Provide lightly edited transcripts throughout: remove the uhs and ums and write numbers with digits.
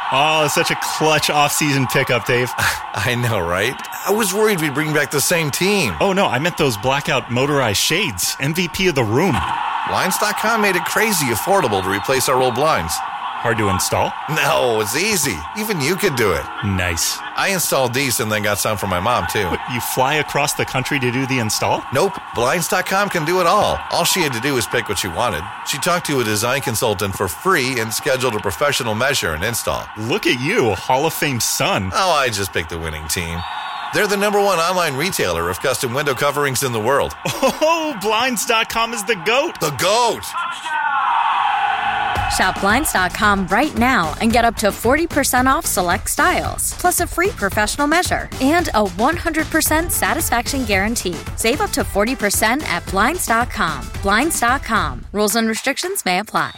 Oh, such a clutch off-season pickup, Dave. I know, right? I was worried we'd bring back the same team. Oh, no, I meant those blackout motorized shades. MVP of the room. Blinds.com made it crazy affordable to replace our old blinds. Hard to install? No, it's easy. Even you could do it. Nice. I installed these and then got some for my mom, too. What, you fly across the country to do the install? Nope. Blinds.com can do it all. All she had to do was pick what she wanted. She talked to a design consultant for free and scheduled a professional measure and install. Look at you, Hall of Fame son. Oh, I just picked the winning team. They're the #1 online retailer of custom window coverings in the world. Oh, Blinds.com is the GOAT. The GOAT! Shop Blinds.com right now and get up to 40% off select styles, plus a free professional measure and a 100% satisfaction guarantee. Save up to 40% at Blinds.com. Blinds.com. Rules and restrictions may apply.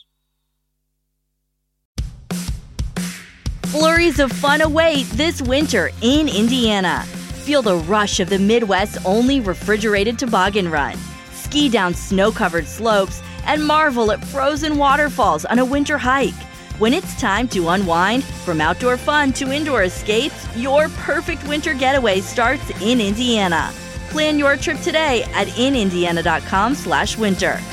Flurries of fun await this winter in Indiana. Feel the rush of the Midwest's only refrigerated toboggan run. Ski down snow-covered slopes and marvel at frozen waterfalls on a winter hike. When it's time to unwind, from outdoor fun to indoor escapes, your perfect winter getaway starts in Indiana. Plan your trip today at inindiana.com/winter.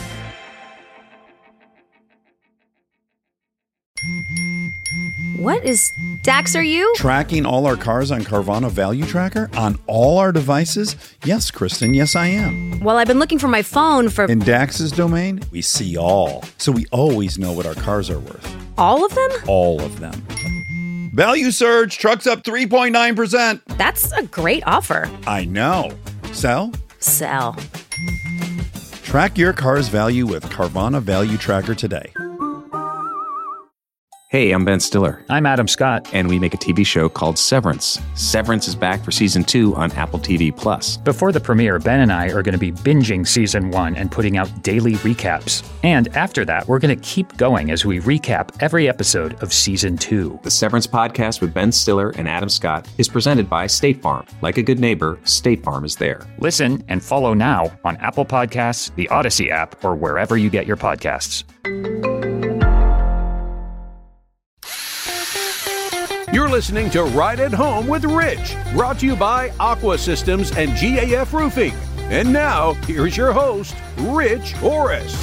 What is Dax, are you? Tracking all our cars on Carvana Value Tracker on all our devices? Yes, Kristen, yes I am. Well, I've been looking for my phone for... In Dax's domain, we see all. So we always know what our cars are worth. All of them? All of them. Value surge, trucks up 3.9%. That's a great offer. I know. Sell? Sell. Track your car's value with Carvana Value Tracker today. Hey, I'm Ben Stiller. I'm Adam Scott. And we make a TV show called Severance. Severance is back for Season 2 on Apple TV+. Before the premiere, Ben and I are going to be binging Season 1 and putting out daily recaps. And after that, we're going to keep going as we recap every episode of Season 2. The Severance podcast with Ben Stiller and Adam Scott is presented by State Farm. Like a good neighbor, State Farm is there. Listen and follow now on Apple Podcasts, the Odyssey app, or wherever you get your podcasts. You're listening to Right at Home with Rich, brought to you by Aqua Systems and GAF Roofing. And now, here's your host, Rich Orris.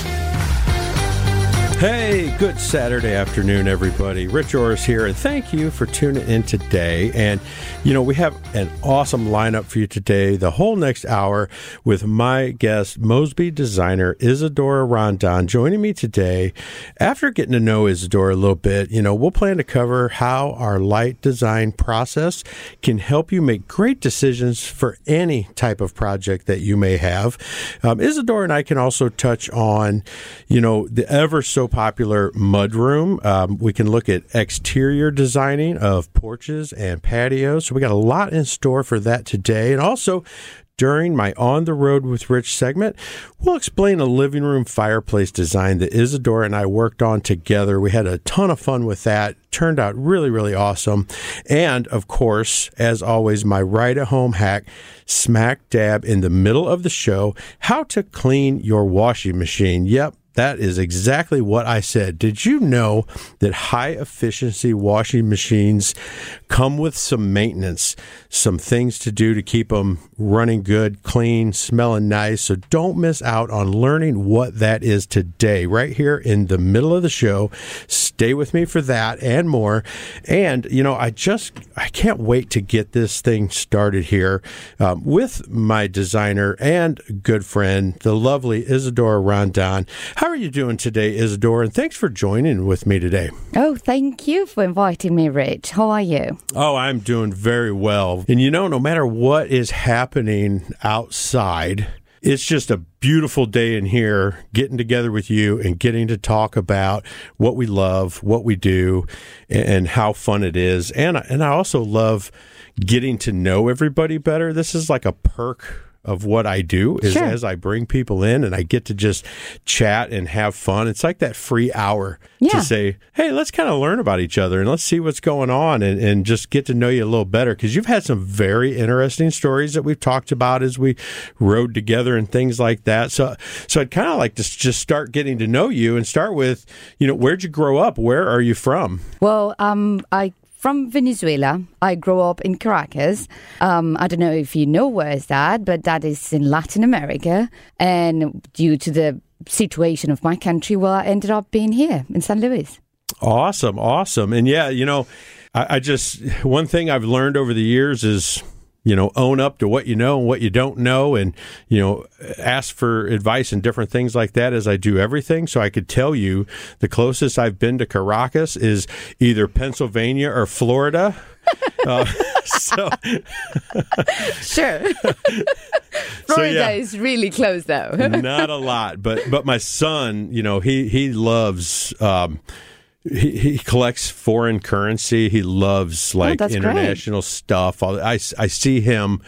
Hey, good Saturday afternoon, everybody. Rich Orris here, and thank you for tuning in today. And, you know, we have an awesome lineup for you today, the whole next hour, with my guest, Mosby designer Isadora Rondon, joining me today. After getting to know Isadora a little bit, you know, we'll plan to cover how our light design process can help you make great decisions for any type of project that you may have. Isadora and I can also touch on, you know, the ever so popular mudroom. We can look at exterior designing of porches and patios. So we got a lot in store for that today. And also, during my On the Road with Rich segment, we'll explain a living room fireplace design that Isadora and I worked on together. We had a ton of fun with that. Turned out really, really awesome. And, of course, as always, my right-at-home hack, smack dab in the middle of the show, how to clean your washing machine. Yep. That is exactly what I said. Did you know that high-efficiency washing machines come with some maintenance, some things to do to keep them running good, clean, smelling nice? So don't miss out on learning what that is today, right here in the middle of the show. Stay with me for that and more. And, you know, I can't wait to get this thing started here with my designer and good friend, the lovely Isadora Rondon. How are you doing today, Isadora? And thanks for joining with me today. Oh, thank you for inviting me, Rich. How are you? Oh, I'm doing very well. And you know, no matter what is happening outside, it's just a beautiful day in here, getting together with you and getting to talk about what we love, what we do, and how fun it is. And I also love getting to know everybody better. This is like a perk of what I do is Sure. as I bring people in and I get to just chat and have fun. It's like that free hour Yeah. to say, hey, let's kind of learn about each other and let's see what's going on and just get to know you a little better. Because you've had some very interesting stories that we've talked about as we rode together and things like that. So I'd kind of like to just start getting to know you and start with, where'd you grow up? Where are you from? Well, from Venezuela. I grew up in Caracas. I don't know if you know where is that, but that is in Latin America. And due to the situation of my country, well, I ended up being here in San Luis. Awesome. And yeah, I just, one thing I've learned over the years is, own up to what you know and what you don't know and, ask for advice and different things like that as I do everything. So I could tell you the closest I've been to Caracas is either Pennsylvania or Florida. Sure. Florida is really close, though. Not a lot, but my son, he loves... He collects foreign currency. He loves international stuff. I see him,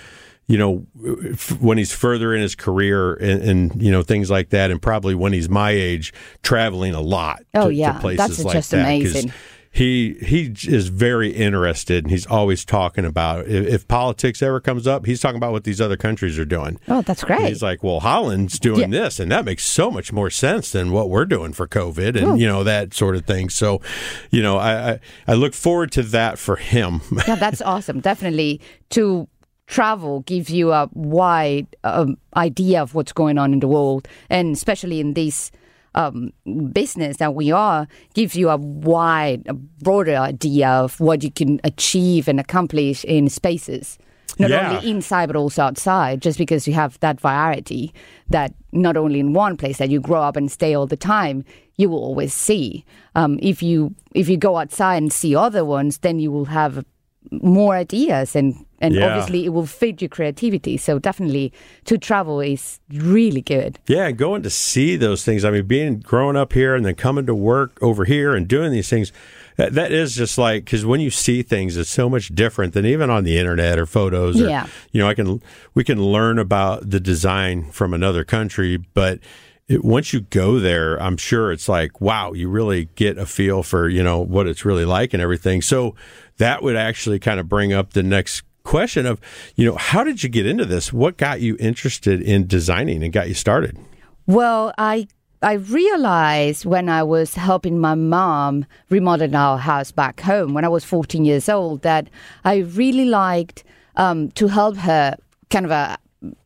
when he's further in his career and things like that, and probably when he's my age, traveling a lot. To places that's like just that, amazing. He is very interested, and he's always talking about if politics ever comes up, he's talking about what these other countries are doing. Oh, that's great. And he's like, well, Holland's doing this, and that makes so much more sense than what we're doing for COVID and, that sort of thing. So, I look forward to that for him. Yeah, that's awesome. Definitely to travel gives you a wide idea of what's going on in the world, and especially in this business that we are, gives you a broader idea of what you can achieve and accomplish in spaces. Not only inside, but also outside, just because you have that variety that not only in one place that you grow up and stay all the time, you will always see. If you go outside and see other ones, then you will have more ideas and obviously it will feed your creativity. So definitely to travel is really good. Yeah, going to see those things. I mean, growing up here and then coming to work over here and doing these things, that is just like, because when you see things, it's so much different than even on the internet or photos. Or, we can learn about the design from another country, but once you go there, I'm sure it's like, wow, you really get a feel for, what it's really like and everything. So that would actually kind of bring up the next question of, how did you get into this? What got you interested in designing and got you started? Well, I realized when I was helping my mom remodel our house back home when I was 14 years old that I really liked to help her kind of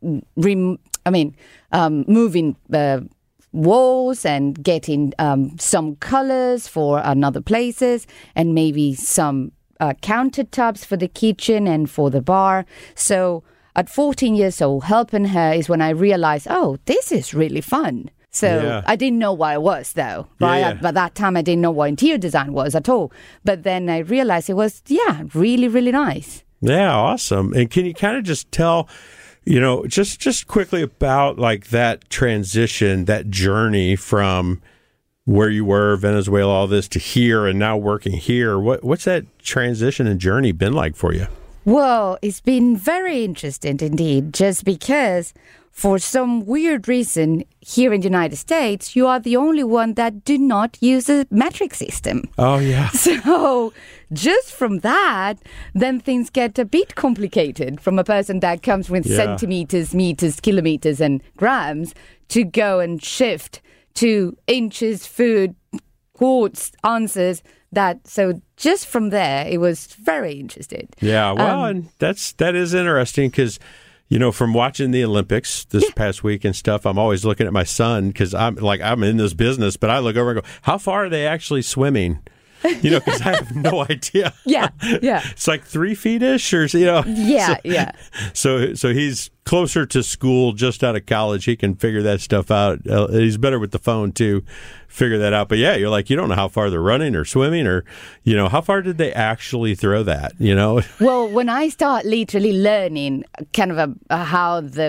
moving walls and getting some colors for another places and maybe some countertops for the kitchen and for the bar. So at 14 years old, helping her is when I realized, oh, this is really fun. So I didn't know what it was, though. By that time, I didn't know what interior design was at all. But then I realized it was, really, really nice. Yeah, awesome. And can you kind of just tell, just quickly about like that transition, that journey from where you were, Venezuela, all this, to here and now working here. What's that transition and journey been like for you? Well, it's been very interesting indeed, just because for some weird reason here in the United States, you are the only one that do not use a metric system. Oh, yeah. So just from that, then things get a bit complicated from a person that comes with centimeters, meters, kilometers, and grams to go and shift to inches, foot, quarts, ounces. So just from there, it was very interesting. Yeah, well, and that is interesting because, from watching the Olympics this past week and stuff, I'm always looking at my son because I'm in this business, but I look over and go, how far are they actually swimming? Because I have no idea. Yeah. It's like 3 feet-ish or, Yeah. So he's closer to school, just out of college. He can figure that stuff out. He's better with the phone, too, figure that out. But, yeah, you're like, you don't know how far they're running or swimming or, how far did they actually throw that, Well, when I start literally learning kind of how the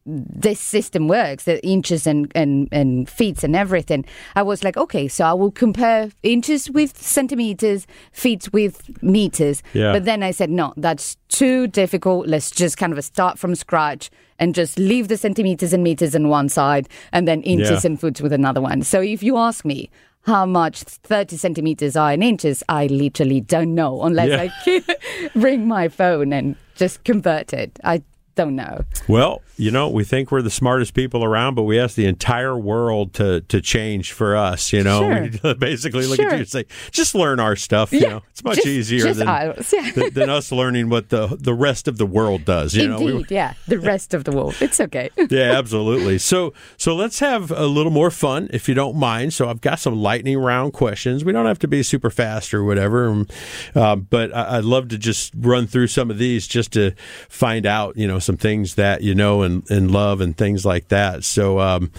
this system works, the inches and feet and everything, I was like, okay, so I will compare inches with centimeters, feet with meters. Yeah. But then I said, no, that's too difficult. Let's just kind of start from scratch and just leave the centimeters and meters on one side and then inches and foot with another one. So if you ask me how much 30 centimeters are in inches, I literally don't know unless I bring my phone and just convert it. I don't know. Well, we think we're the smartest people around, but we ask the entire world to change for us. We basically look at you and say, just learn our stuff. It's much easier than us learning what the rest of the world does. Indeed, the rest of the world. It's okay. Yeah, absolutely. So let's have a little more fun, if you don't mind. So I've got some lightning round questions. We don't have to be super fast or whatever, but I'd love to just run through some of these just to find out, some things that and love and things like that. So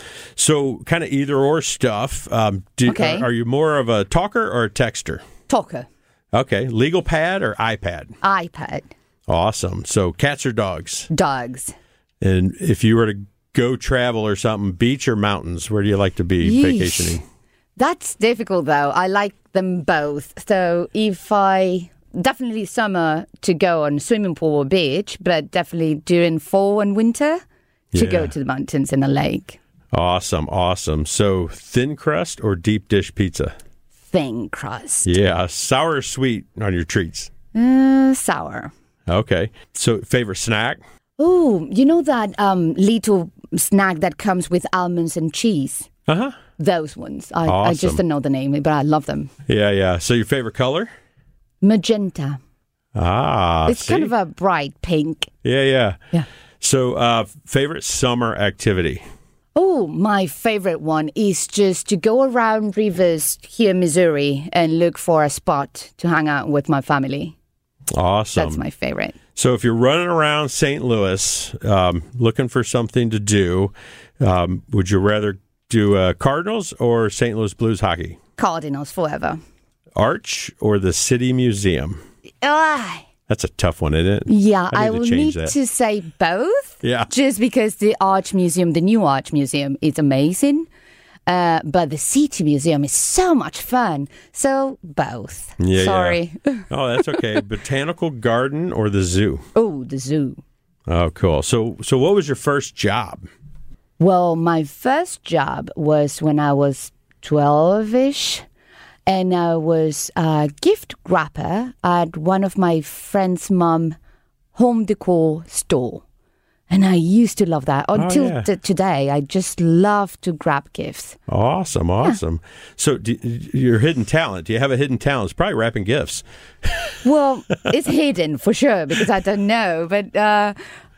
kind of either or stuff. Okay. Are you more of a talker or a texter? Talker. Okay. Legal pad or iPad? iPad. Awesome. So cats or dogs? Dogs. And if you were to go travel or something, beach or mountains, where do you like to be vacationing? That's difficult, though. I like them both. So if definitely summer to go on swimming pool or beach, but definitely during fall and winter to go to the mountains and a lake. Awesome. So thin crust or deep dish pizza? Thin crust. Yeah. Sour or sweet on your treats? Sour. Okay. So favorite snack? Oh, that little snack that comes with almonds and cheese? Uh-huh. Those ones. Awesome. I just don't know the name, but I love them. Yeah. So your favorite color? Magenta. It's kind of a bright pink. Yeah. So, favorite summer activity? Oh, my favorite one is just to go around rivers here in Missouri and look for a spot to hang out with my family. Awesome. That's my favorite. So if you're running around St. Louis looking for something to do, would you rather do Cardinals or St. Louis Blues hockey? Cardinals forever. Arch or the City Museum? That's a tough one, isn't it? Yeah, I will need to say both. Yeah. Just because the Arch Museum, the new Arch Museum, is amazing. But the City Museum is so much fun. So both. Yeah, Sorry. Yeah. Oh, that's okay. Botanical Garden or the zoo? Oh, the zoo. Oh, cool. So what was your first job? Well, my first job was when I was 12-ish. And I was a gift wrapper at one of my friend's mom home decor store. And I used to love that. Until today, I just love to grab gifts. Awesome. Yeah. So your hidden talent, do you have a hidden talent? It's probably wrapping gifts. Well, it's hidden for sure because I don't know. But I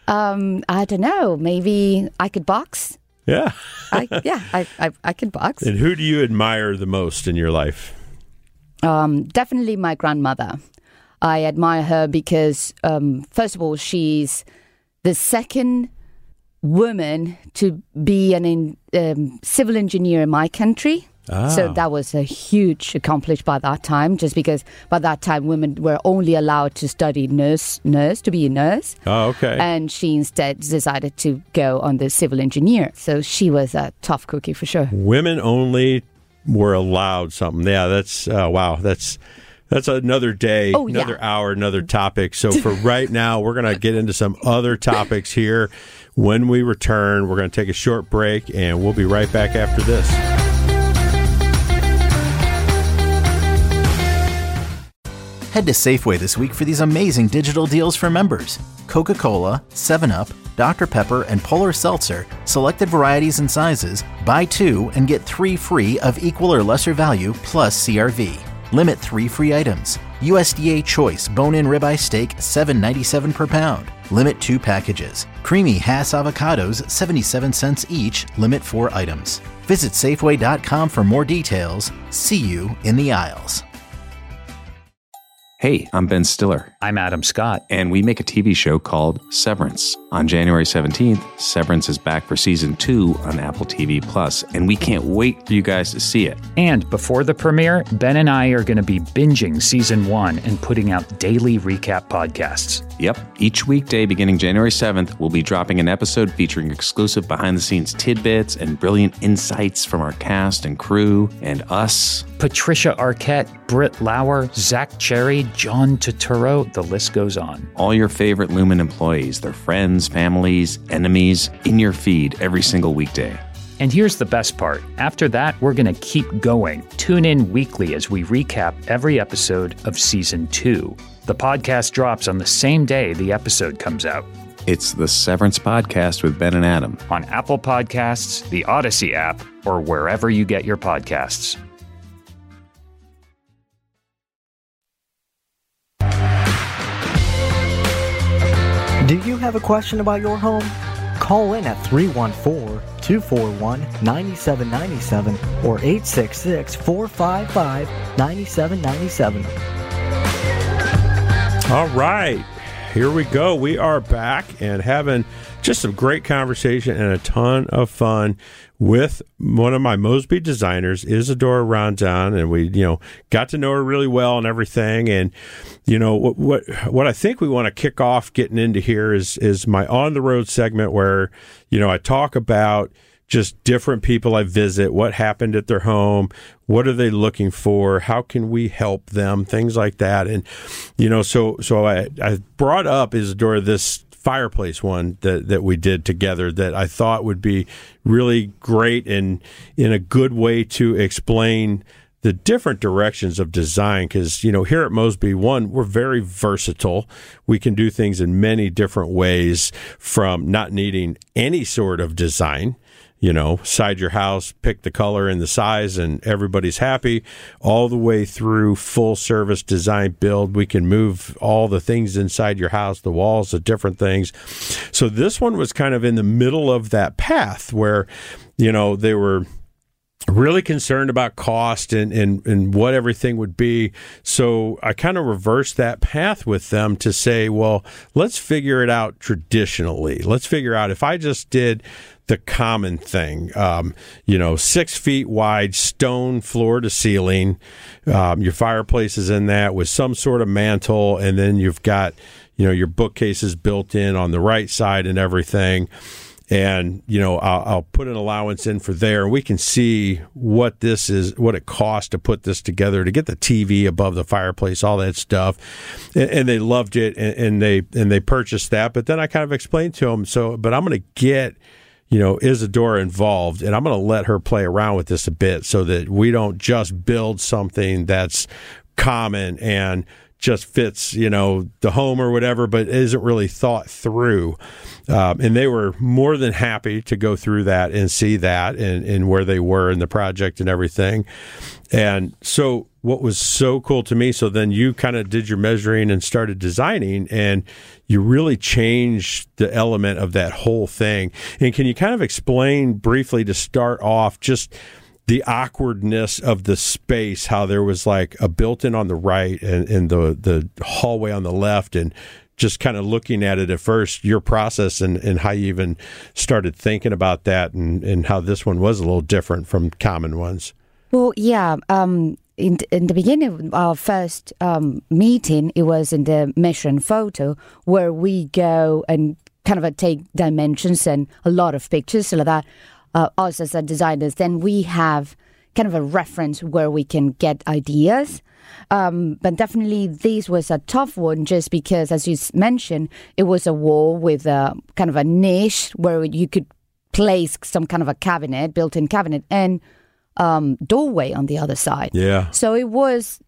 don't know. Maybe I could box. Yeah. I could box. And who do you admire the most in your life? Definitely my grandmother. I admire her because, first of all, she's the second woman to be a civil engineer in my country. So that was a huge accomplishment by that time, just because by that time women were only allowed to study nurse to be a nurse. Oh, okay. And she instead decided to go on the civil engineer. So she was a tough cookie for sure. Women only were allowed something. Yeah, that's wow. That's another day, another hour, another topic. So for right now, we're going to get into some other topics here. When we return, we're going to take a short break, and we'll be right back after this. Head to Safeway this week for these amazing digital deals for members. Coca-Cola, 7-Up, Dr. Pepper, and Polar Seltzer, selected varieties and sizes, buy 2 and get 3 free of equal or lesser value plus CRV. Limit 3 free items. USDA Choice bone-in ribeye steak, $7.97 per pound. Limit 2 packages. Creamy Hass avocados, 77 cents each. Limit 4 items. Visit Safeway.com for more details. See you in the aisles. Hey, I'm Ben Stiller. I'm Adam Scott. And we make a TV show called Severance. On January 17th, Severance is back for season 2 on Apple TV+, and we can't wait for you guys to see it. And before the premiere, Ben and I are going to be binging season 1 and putting out daily recap podcasts. Yep, each weekday beginning January 7th, we'll be dropping an episode featuring exclusive behind-the-scenes tidbits and brilliant insights from our cast and crew and us. Patricia Arquette, Britt Lauer, Zach Cherry, John Turturro, the list goes on. All your favorite Lumen employees, their friends, families, enemies, in your feed every single weekday. And here's the best part. After that, we're going to keep going. Tune in weekly as we recap every episode of Season 2. The podcast drops on the same day the episode comes out. It's the Severance Podcast with Ben and Adam. On Apple Podcasts, the Odyssey app, or wherever you get your podcasts. Do you have a question about your home? Call in at 314-241-9797 or 866-455-9797. All right, here we go. We are back and having just some great conversation and a ton of fun with one of my Mosby designers, Isadora Rondon, and we, got to know her really well and everything. And what I think we want to kick off getting into here is my on the road segment where I talk about just different people I visit, what happened at their home, what are they looking for, how can we help them, things like that. And so I brought up Isadora this fireplace one that we did together that I thought would be really great and in a good way to explain the different directions of design. Because, here at Mosby, one, we're very versatile. We can do things in many different ways, from not needing any sort of design, side your house, pick the color and the size, and everybody's happy, all the way through full service design build. We can move all the things inside your house, the walls, the different things. So this one was kind of in the middle of that path where, they were really concerned about cost and what everything would be. So I kind of reversed that path with them to say, well, let's figure it out traditionally. Let's figure out if I just did the common thing, 6 feet wide, stone floor to ceiling. Your fireplace is in that with some sort of mantle, and then you've got, your bookcases built in on the right side and everything. And, I'll put an allowance in for there. We can see what this is, what it costs to put this together, to get the TV above the fireplace, all that stuff. And they loved it, and they purchased that. But then I kind of explained to them, but I'm going to get Isadora involved, and I'm going to let her play around with this a bit so that we don't just build something that's common and just fits, the home or whatever, but isn't really thought through. And they were more than happy to go through that and see that and where they were in the project and everything. And so what was so cool to me, so then you kind of did your measuring and started designing, and you really changed the element of that whole thing. And can you kind of explain briefly to start off just the awkwardness of the space, how there was like a built-in on the right and the hallway on the left, and just kind of looking at it at first, your process and how you even started thinking about that, and how this one was a little different from common ones? Well, yeah. In the beginning of our first meeting, it was in the Measure and Photo, where we go and kind of take dimensions and a lot of pictures so that us as designers, then we have kind of a reference where we can get ideas. But definitely this was a tough one just because, as you mentioned, it was a wall with a kind of a niche where you could place some kind of a cabinet, built-in cabinet, and doorway on the other side. Yeah. So it was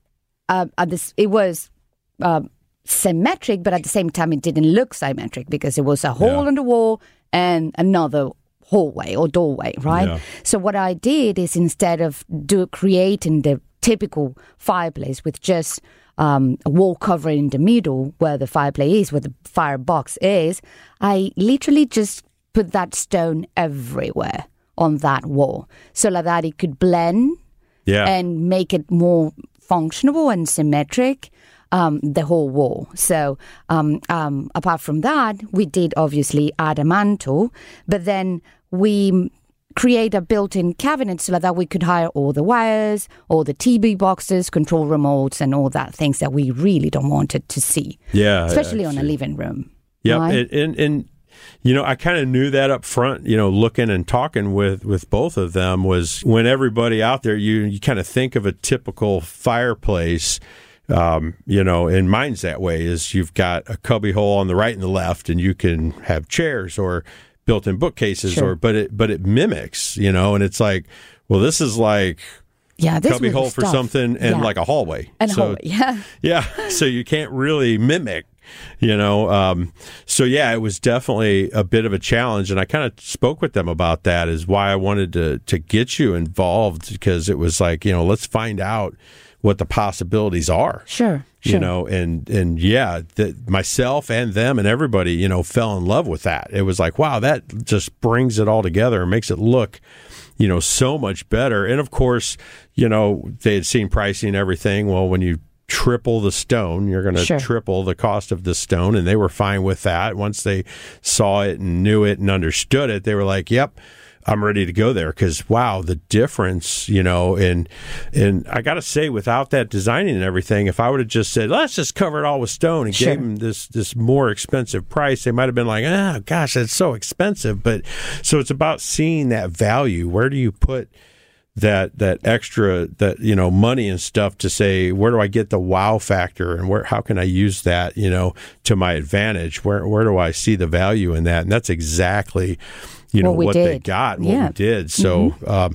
symmetric, but at the same time it didn't look symmetric because it was a hole in the wall and another hallway or doorway, right? Yeah. So what I did is, instead of creating the typical fireplace with just a wall cover in the middle where the fireplace is, where the firebox is, I literally just put that stone everywhere on that wall so that it could blend and make it more functional and symmetric. the whole wall. So apart from that, we did obviously add a mantle, but then we create a built-in cabinet so that we could hire all the wires, all the TV boxes, control remotes, and all that things that we really don't want it to see. Yeah, especially on a living room. Yeah, right? and I kind of knew that up front. Looking and talking with both of them was when everybody out there, you kind of think of a typical fireplace. And mine's that way. Is you've got a cubby hole on the right and the left, and you can have chairs or built-in bookcases, sure. but it mimics, and it's like, well, this is like cubby hole for something and like a hallway. And hallway, yeah. Yeah, so you can't really mimic, So, yeah, it was definitely a bit of a challenge, and I kind of spoke with them about that is why I wanted to get you involved, because it was like, let's find out what the possibilities are. Sure. That myself and them and everybody, fell in love with that. It was like, wow, that just brings it all together and makes it look, so much better. And of course, they had seen pricing and everything. Well, when you triple the stone, you're going to triple the cost of the stone. And they were fine with that. Once they saw it and knew it and understood it, they were like, yep, I'm ready to go there, because wow, the difference, and I got to say, without that designing and everything, if I would have just said, let's just cover it all with stone and gave them this more expensive price, they might have been like, oh gosh, that's so expensive. But so it's about seeing that value. Where do you put that extra, money and stuff to say, where do I get the wow factor, and how can I use that, to my advantage? Where do I see the value in that? And that's exactly what they got and what we did. So,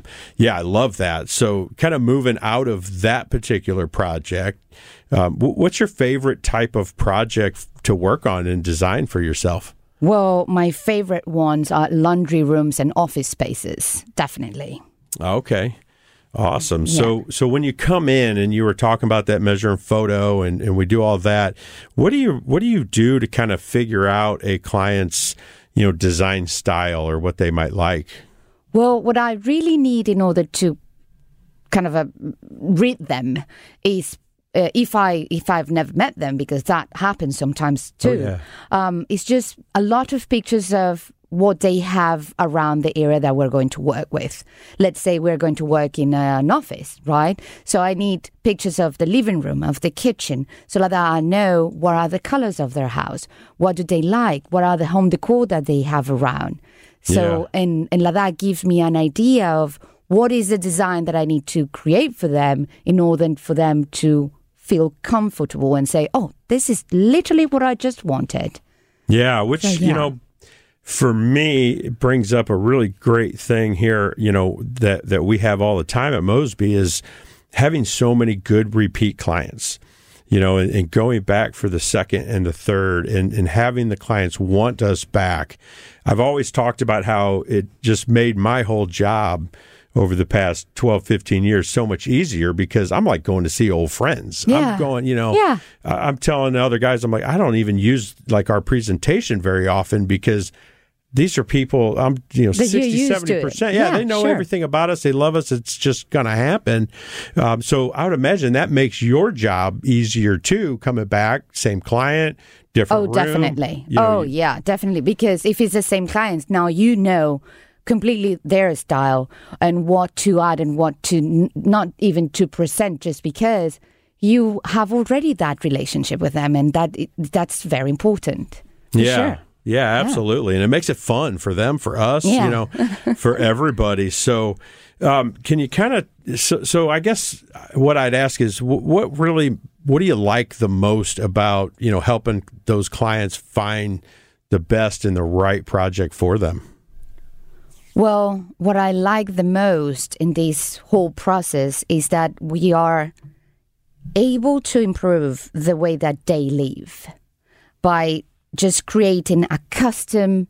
I love that. So kind of moving out of that particular project, what's your favorite type of project to work on and design for yourself? Well, my favorite ones are laundry rooms and office spaces, definitely. Okay. Awesome. Yeah. So when you come in and you were talking about that measure and photo and we do all that, what do you do to kind of figure out a client's design style or what they might like? Well, what I really need in order to kind of read them is if I've never met them, because that happens sometimes too. It's just a lot of pictures of what they have around the area that we're going to work with. Let's say we're going to work in an office, right? So I need pictures of the living room, of the kitchen, so that I know what are the colors of their house, what do they like, what are the home decor that they have around. So, and that gives me an idea of what is the design that I need to create for them in order for them to feel comfortable and say, oh, this is literally what I just wanted. Yeah, which, for me, it brings up a really great thing here, that we have all the time at Mosby is having so many good repeat clients, and going back for the second and the third and having the clients want us back. I've always talked about how it just made my whole job over the past 12, 15 years so much easier, because I'm like going to see old friends. Yeah. I'm going, I'm telling the other guys, I'm like, I don't even use like our presentation very often, because these are people, 60, 70%. Yeah, they know everything about us. They love us. It's just going to happen. So I would imagine that makes your job easier too, coming back, same client, different room. Definitely. Definitely. Because if it's the same clients, now you know completely their style and what to add and what to not even to present, just because you have already that relationship with them, and that's very important. Sure. Yeah, absolutely. And it makes it fun for them, for us, for everybody. So can you kind of, so I guess what I'd ask is what do you like the most about, helping those clients find the best and the right project for them? Well, what I like the most in this whole process is that we are able to improve the way that they live by just creating a custom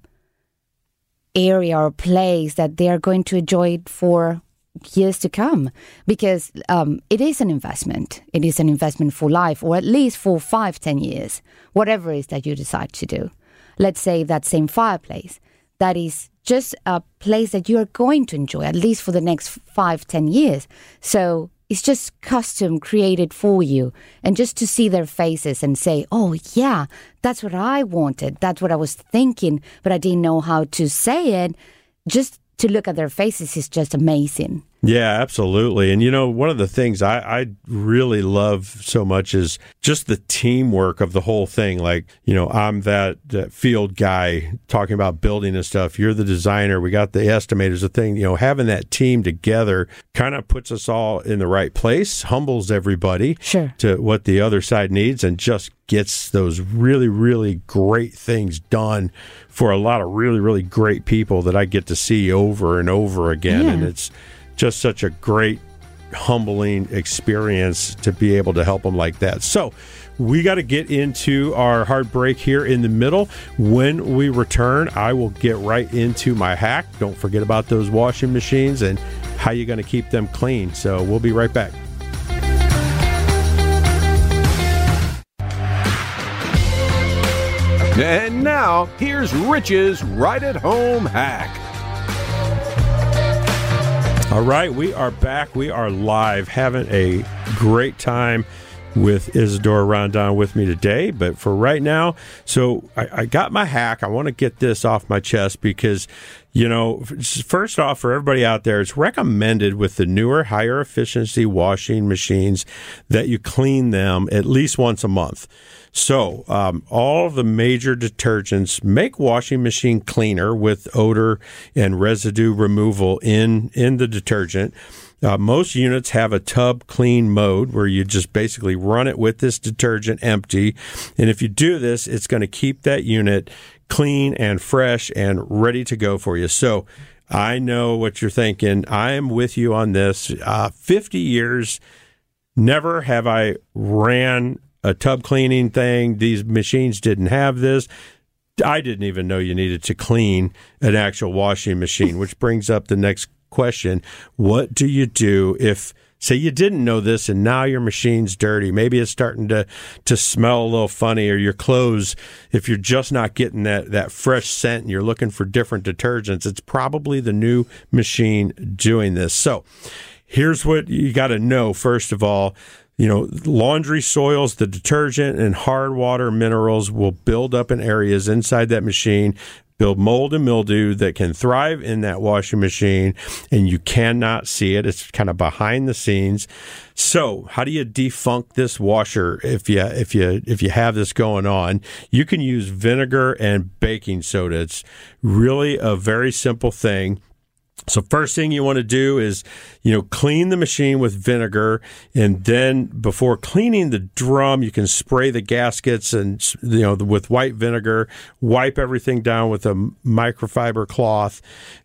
area or place that they are going to enjoy for years to come, because it is an investment. It is an investment for life, or at least for 5-10 years, whatever it is that you decide to do. Let's say that same fireplace, that is just a place that you are going to enjoy at least for the next 5-10 years. So it's just custom created for you. And just to see their faces and say, oh, yeah, that's what I wanted. That's what I was thinking, but I didn't know how to say it. Just to look at their faces is just amazing. Yeah, absolutely. And, you know, one of the things I really love so much is just the teamwork of the whole thing. Like, you know, I'm that field guy talking about building and stuff. You're the designer. We got the estimators, the thing, you know, having that team together kind of puts us all in the right place, humbles everybody to what the other side needs, and just gets those really, really great things done for a lot of really, really great people that I get to see over and over again. Yeah. And it's just such a great, humbling experience to be able to help them like that. So we got to get into our hard break here in the middle. When we return, I will get right into my hack. Don't forget about those washing machines and how you're going to keep them clean. So we'll be right back. And now, here's Rich's Right-at-Home hack. All right, we are back. We are live, having a great time with Isadora Rondon with me today. But for right now, so I got my hack. I want to get this off my chest because, you know, first off, for everybody out there, it's recommended with the newer, higher efficiency washing machines that you clean them at least once a month. So all the major detergents make washing machine cleaner with odor and residue removal in the detergent. Most units have a tub clean mode where you just basically run it with this detergent empty. And if you do this, it's going to keep that unit clean and fresh and ready to go for you. So I know what you're thinking. I am with you on this. 50 years, never have I ran a tub cleaning thing. These machines didn't have this. I didn't even know you needed to clean an actual washing machine, which brings up the next question. What do you do if, say, you didn't know this and now your machine's dirty? Maybe it's starting to smell a little funny, or your clothes, if you're just not getting that fresh scent and you're looking for different detergents, it's probably the new machine doing this. So here's what you got to know. First of all, you know, laundry soils, the detergent and hard water minerals will build up in areas inside that machine, build mold and mildew that can thrive in that washing machine, and you cannot see it. It's kind of behind the scenes. So how do you defunk this washer if you have this going on? You can use vinegar and baking soda. It's really a very simple thing. So first thing you want to do is, you know, clean the machine with vinegar, and then before cleaning the drum, you can spray the gaskets and, you know, with white vinegar, wipe everything down with a microfiber cloth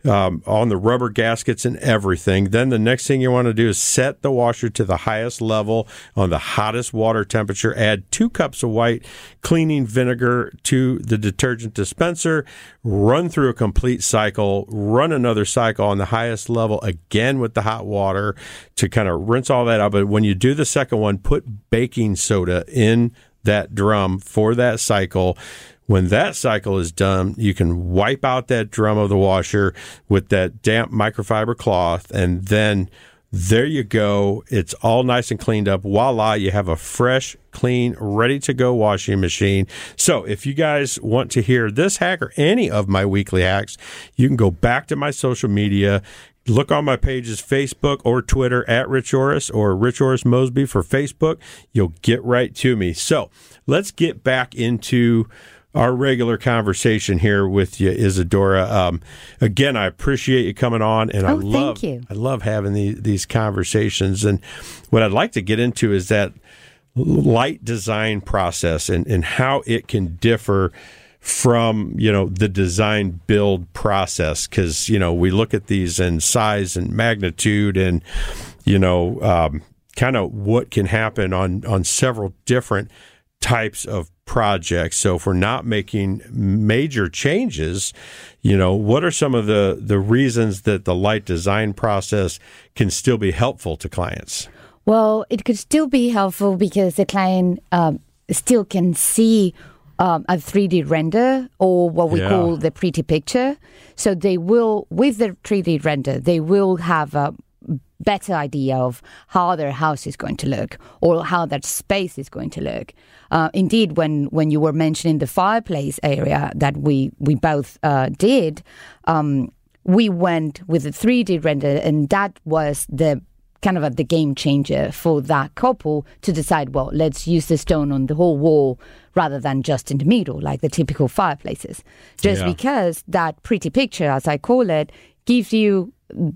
on the rubber gaskets and everything. Then the next thing you want to do is set the washer to the highest level on the hottest water temperature. Add 2 cups of white cleaning vinegar to the detergent dispenser, run through a complete cycle, run another cycle on the highest level again with the hot water to kind of rinse all that out. But when you do the second one, put baking soda in that drum for that cycle. When that cycle is done, you can wipe out that drum of the washer with that damp microfiber cloth, and then there you go. It's all nice and cleaned up. Voila, you have a fresh, clean, ready-to-go washing machine. So if you guys want to hear this hack or any of my weekly hacks, you can go back to my social media. Look on my pages, Facebook or Twitter, at Rich Orris or Rich Orris Mosby for Facebook. You'll get right to me. So let's get back into our regular conversation here with you, Isadora. Again, I appreciate you coming on, and thank you. I love having these conversations. And what I'd like to get into is that light design process and how it can differ from, you know, the design build process. Because, you know, we look at these in size and magnitude and, you know, kind of what can happen on several different types of projects. So if we're not making major changes, you know, what are some of the reasons that the light design process can still be helpful to clients? Well, it could still be helpful because the client still can see a 3D render, or what we call the pretty picture. So they will, with the 3D render, they will have better idea of how their house is going to look or how that space is going to look. Indeed, when you were mentioning the fireplace area that we both did, we went with a 3D render, and that was the kind of the game changer for that couple to decide, well, let's use the stone on the whole wall rather than just in the middle, like the typical fireplaces. Just because that pretty picture, as I call it, gives you,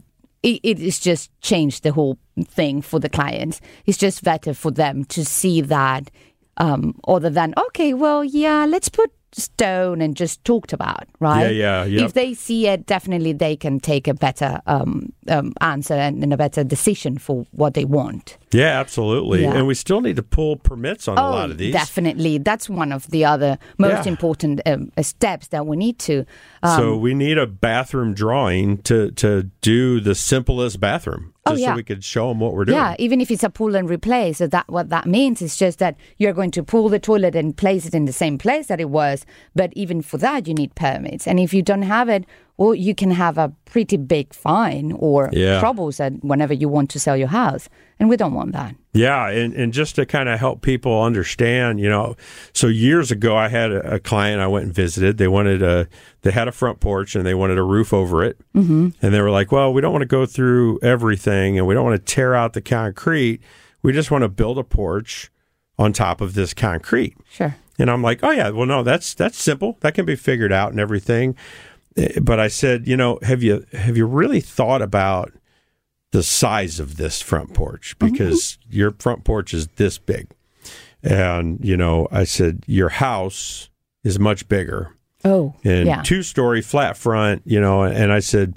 it is just changed the whole thing for the clients. It's just better for them to see that other than, okay, well, yeah, let's put stone and just talked about, right? Yeah. If they see it, definitely they can take a better answer and a better decision for what they want. Yeah, absolutely. Yeah. And we still need to pull permits on a lot of these. Definitely. That's one of the other most important steps that we need to. So we need a bathroom drawing to do the simplest bathroom. So we could show them what we're doing. Yeah, even if it's a pull and replace. So that what that means is just that you're going to pull the toilet and place it in the same place that it was. But even for that, you need permits. And if you don't have it, well, you can have a pretty big fine or troubles whenever you want to sell your house. And we don't want that. Yeah, and just to kind of help people understand, so years ago I had a client I went and visited. They had a front porch and they wanted a roof over it. Mm-hmm. And they were like, well, we don't want to go through everything and we don't want to tear out the concrete. We just want to build a porch on top of this concrete. Sure. And I'm like, oh, yeah, well, no, that's simple. That can be figured out and everything. But I said, have you really thought about the size of this front porch? Because your front porch is this big. And, I said, your house is much bigger. Oh, and 2-story flat front, and I said,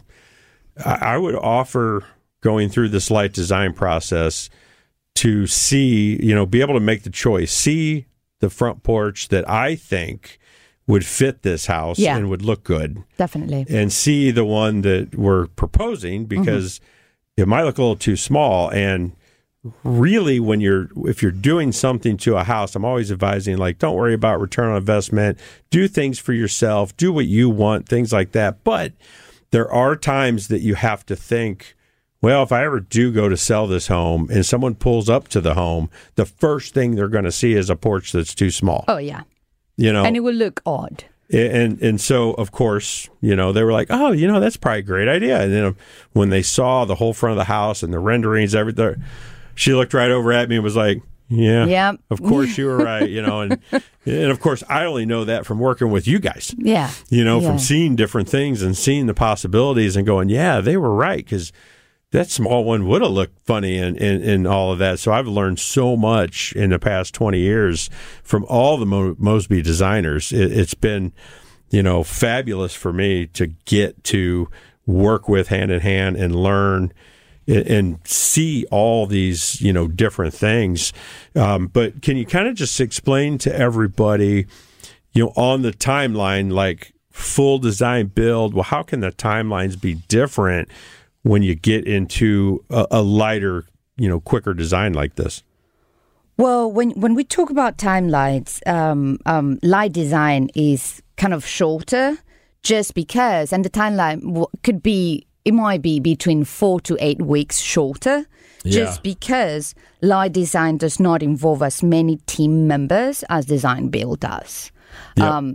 I would offer going through this light design process to see, be able to make the choice, see the front porch that I think would fit this house and would look good. Definitely. And see the one that we're proposing, because it might look a little too small. And really, if you're doing something to a house, I'm always advising, like, don't worry about return on investment. Do things for yourself. Do what you want, things like that. But there are times that you have to think, well, if I ever do go to sell this home and someone pulls up to the home, the first thing they're going to see is a porch that's too small. Oh, yeah. And it will look odd. And so, of course, they were like, oh, that's probably a great idea. And then when they saw the whole front of the house and the renderings, everything, she looked right over at me and was like, yeah, of course you were right, and of course I only know that from working with you guys. Yeah. From seeing different things and seeing the possibilities and going, yeah, they were right, because that small one would have looked funny and all of that. So I've learned so much in the past 20 years from all the Mosby designers. It's been, fabulous for me to get to work with hand in hand and learn and see all these, different things. But can you kind of just explain to everybody, on the timeline, like full design build, well, how can the timelines be different when you get into a lighter, quicker design like this? Well, when we talk about timelines, light design is kind of shorter just because, and the timeline it might be between 4 to 8 weeks shorter, just because light design does not involve as many team members as design build does. Yep.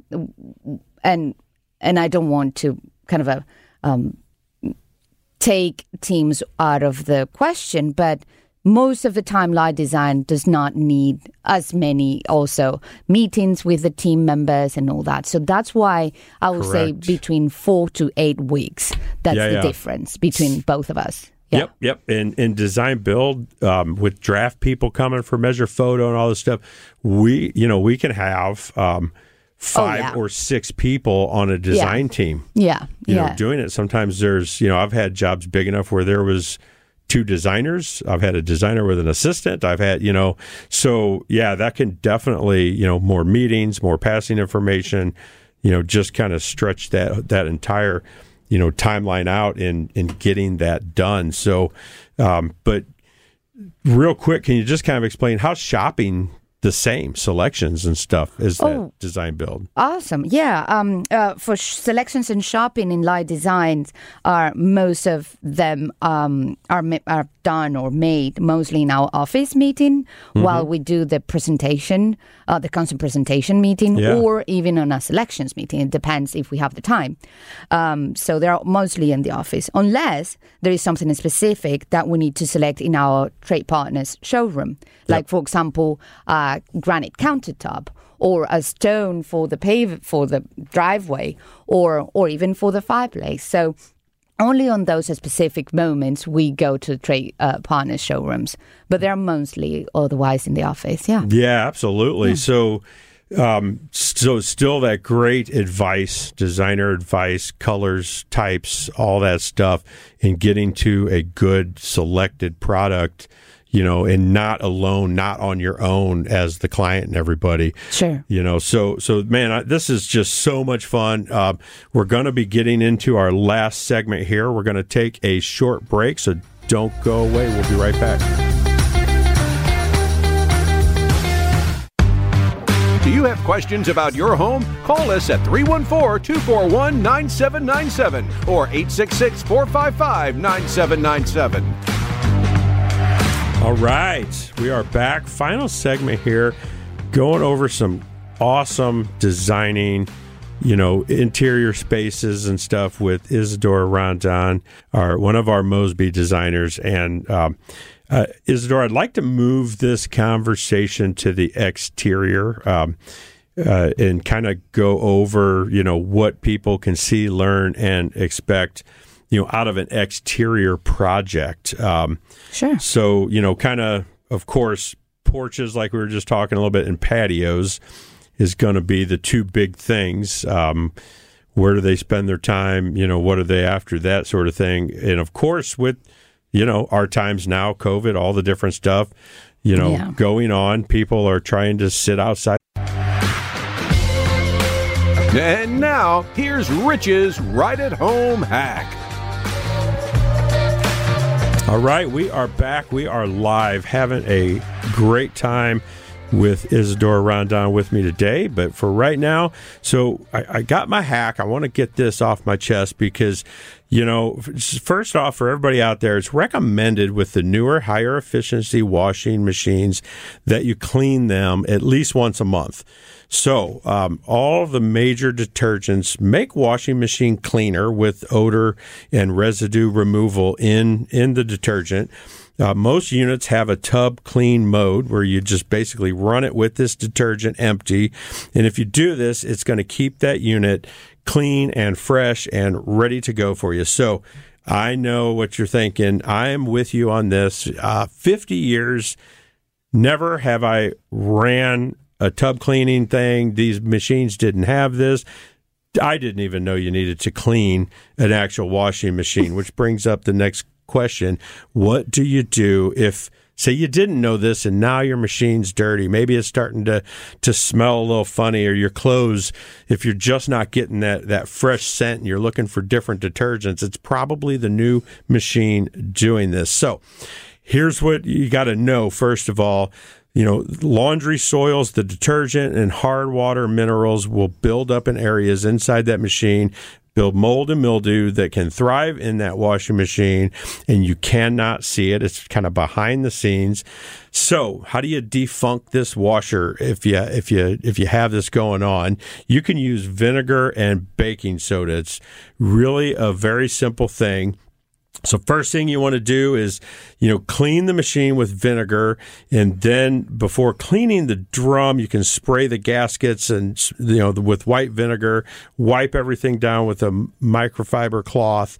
And I don't want to kind of take teams out of the question, but most of the time light design does not need as many also meetings with the team members and all that. So that's why I would say between 4 to 8 weeks. That's the difference between both of us. Yeah. Yep. And design build with draft people coming for measure photo and all this stuff, we can have 5 or 6 people on a design team. Yeah. Doing it. Sometimes there's, I've had jobs big enough where there was 2 designers. I've had a designer with an assistant. I've had, so that can definitely, more meetings, more passing information, just kind of stretch that entire, timeline out in getting that done. So, but real quick, can you just kind of explain how shopping the same selections and stuff as that design build. Awesome. Yeah. For selections and shopping in Light Designs, most of them are done or made mostly in our office meeting while we do the presentation, the constant presentation meeting, or even on a selections meeting. It depends if we have the time. So they're mostly in the office, unless there is something specific that we need to select in our trade partners showroom. Like, for example, granite countertop, or a stone for the driveway, or even for the fireplace. So only on those specific moments we go to trade partner showrooms, but they're mostly otherwise in the office. Yeah, absolutely. Yeah. So still that great advice, designer advice, colors, types, all that stuff, in getting to a good selected product, and not alone, not on your own as the client and everybody. Sure. So man, this is just so much fun. We're going to be getting into our last segment here. We're going to take a short break, so don't go away. We'll be right back. Do you have questions about your home? Call us at 314-241-9797 or 866-455-9797. All right, we are back. Final segment here, going over some awesome designing, interior spaces and stuff with Isadora Rondon, one of our Mosby designers. And Isadora, I'd like to move this conversation to the exterior and kind of go over, what people can see, learn, and expect, out of an exterior project. Sure. So, kind of course, porches, like we were just talking a little bit, and patios is going to be the two big things. Where do they spend their time? What are they after? That sort of thing. And of course, with, our times now, COVID, all the different stuff, going on, people are trying to sit outside. And now, here's Rich's Right at Home hack. All right, we are back. We are live, having a great time with Isadora Rondon with me today. But for right now, so I got my hack. I want to get this off my chest because, first off, for everybody out there, it's recommended with the newer, higher efficiency washing machines that you clean them at least once a month. So all the major detergents make washing machine cleaner with odor and residue removal in the detergent. Most units have a tub clean mode where you just basically run it with this detergent empty. And if you do this, it's going to keep that unit clean and fresh and ready to go for you. So I know what you're thinking. I am with you on this. 50 years, never have I ran a tub cleaning thing. These machines didn't have this. I didn't even know you needed to clean an actual washing machine, which brings up the next question. What do you do if, say, you didn't know this and now your machine's dirty? Maybe it's starting to smell a little funny, or your clothes, if you're just not getting that fresh scent and you're looking for different detergents, it's probably the new machine doing this. So here's what you got to know. First of all, laundry soils, the detergent and hard water minerals will build up in areas inside that machine, build mold and mildew that can thrive in that washing machine, and you cannot see it. It's kind of behind the scenes. So how do you defunk this washer if you have this going on? You can use vinegar and baking soda. It's really a very simple thing. So first thing you want to do is, clean the machine with vinegar, and then before cleaning the drum, you can spray the gaskets and, with white vinegar, wipe everything down with a microfiber cloth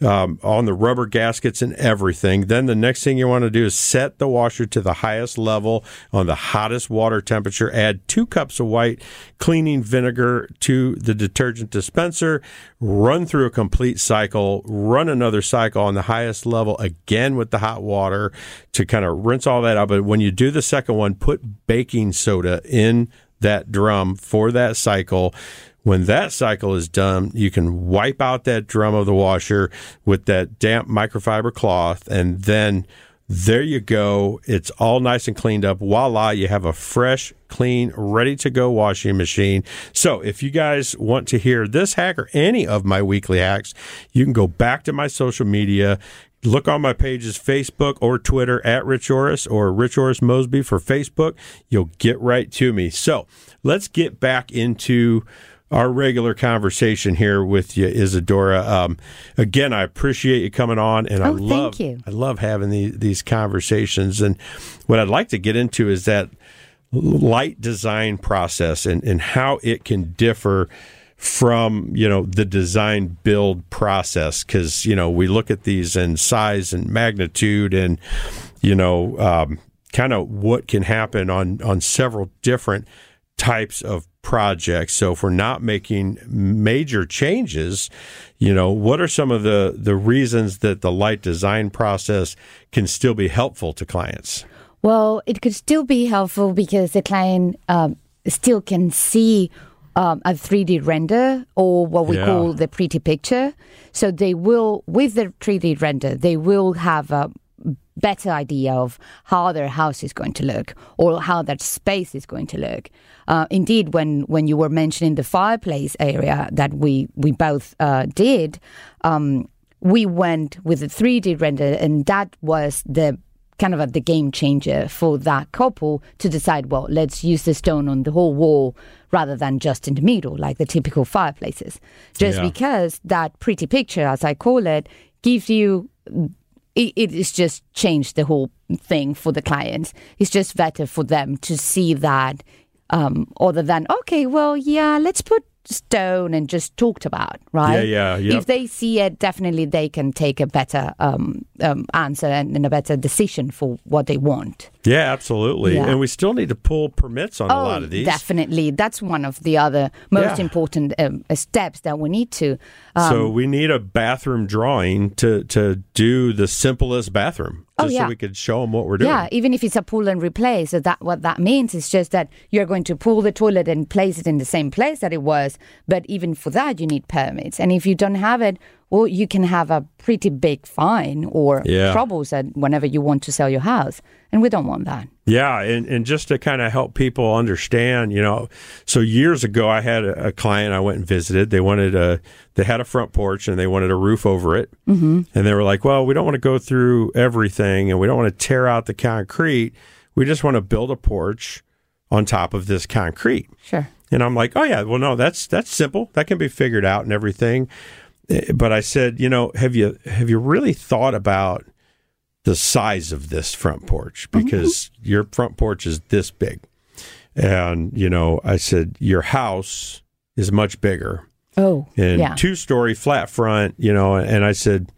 on the rubber gaskets and everything. Then the next thing you want to do is set the washer to the highest level on the hottest water temperature. Add 2 cups of white cleaning vinegar to the detergent dispenser, run through a complete cycle, run another cycle on the highest level again with the hot water to kind of rinse all that out. But when you do the second one, put baking soda in that drum for that cycle. When that cycle is done, you can wipe out that drum of the washer with that damp microfiber cloth, and then There you go. It's all nice and cleaned up. Voila, you have a fresh, clean, ready-to-go washing machine. So if you guys want to hear this hack or any of my weekly hacks, you can go back to my social media. Look on my pages, Facebook or Twitter, at Rich Orris or Rich Orris Mosby for Facebook. You'll get right to me. So let's get back into our regular conversation here with you, Isadora. Again, I appreciate you coming on, and thank you. I love having these conversations. And what I'd like to get into is that light design process and how it can differ from, the design build process. Because, we look at these in size and magnitude and, kind of what can happen on several different types of projects. So if we're not making major changes, what are some of the reasons that the light design process can still be helpful to clients? Well, it could still be helpful because the client still can see a 3D render or what we call the pretty picture. So they will, with the 3D render, they will have a better idea of how their house is going to look or how that space is going to look. Indeed, when you were mentioning the fireplace area that we both did, we went with a 3D render, and that was the kind of the game changer for that couple to decide, well, let's use the stone on the whole wall rather than just in the middle, like the typical fireplaces. Just because that pretty picture, as I call it, gives you... It is just changed the whole thing for the clients. It's just better for them to see that other than, okay, well, let's put stone and just talked about, right? Yeah. If they see it, definitely they can take a better answer and a better decision for what they want. Yeah, absolutely. Yeah. And we still need to pull permits on a lot of these. Definitely. That's one of the other most important steps that we need to. So we need a bathroom drawing to do the simplest bathroom. So we could show them what we're doing. Yeah, even if it's a pull and replace. So what that means is just that you're going to pull the toilet and place it in the same place that it was. But even for that, you need permits. And if you don't have it, well, you can have a pretty big fine or troubles whenever you want to sell your house. And we don't want that. Yeah, and just to kind of help people understand, so years ago I had a client I went and visited. They had a front porch and they wanted a roof over it. Mm-hmm. And they were like, well, we don't want to go through everything and we don't want to tear out the concrete. We just want to build a porch on top of this concrete. Sure. And I'm like, oh, yeah, well, no, that's simple. That can be figured out and everything. But I said, have you really thought about the size of this front porch? Because your front porch is this big. And, I said, your house is much bigger. Oh, and 2-story flat front, and I said,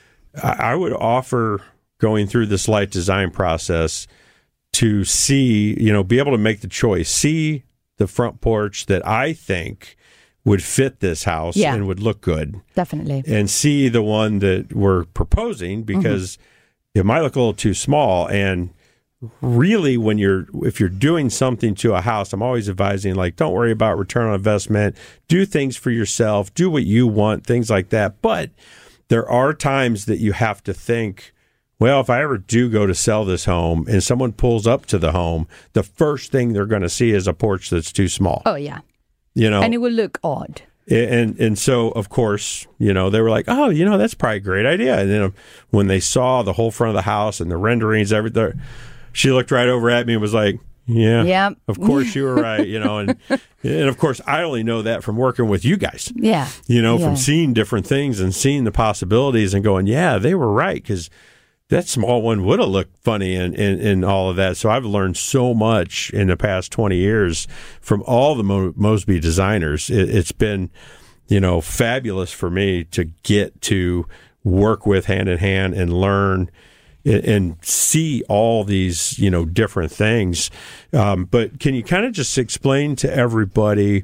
I would offer going through this light design process to see, be able to make the choice, see the front porch that I think would fit this house and would look good. Definitely. And see the one that we're proposing because it might look a little too small. And really, if you're doing something to a house, I'm always advising, like, don't worry about return on investment. Do things for yourself. Do what you want, things like that. But there are times that you have to think, well, if I ever do go to sell this home and someone pulls up to the home, the first thing they're going to see is a porch that's too small. Oh, yeah. And it will look odd. And so, of course, they were like, oh, that's probably a great idea. And then when they saw the whole front of the house and the renderings, everything, she looked right over at me and was like, yeah, of course you were right, and of course I only know that from working with you guys. Yeah. From seeing different things and seeing the possibilities and going, yeah, they were right, because that small one would have looked funny and all of that. So I've learned so much in the past 20 years from all the Mosby designers. It's been, fabulous for me to get to work with hand in hand and learn and see all these, different things. But can you kind of just explain to everybody,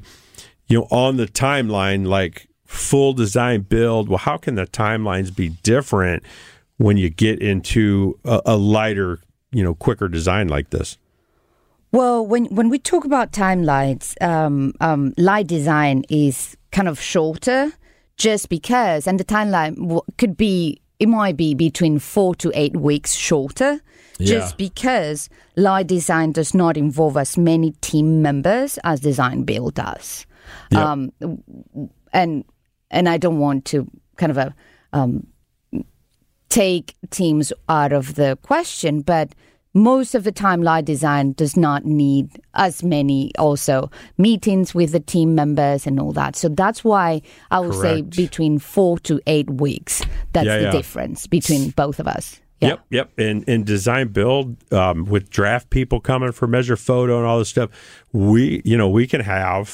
on the timeline, like full design build, well, how can the timelines be different when you get into a lighter, quicker design like this? Well, when we talk about timelines, light design is kind of shorter just because, and the timeline could be it might be between 4 to 8 weeks shorter, just because light design does not involve as many team members as design build does. Yep. And I don't want to kind of take teams out of the question, but most of the time, light design does not need as many also meetings with the team members and all that. So that's why I would say between 4 to 8 weeks. That's the difference between both of us. Yeah. Yep. And in design build, with draft people coming for measure photo and all this stuff, we can have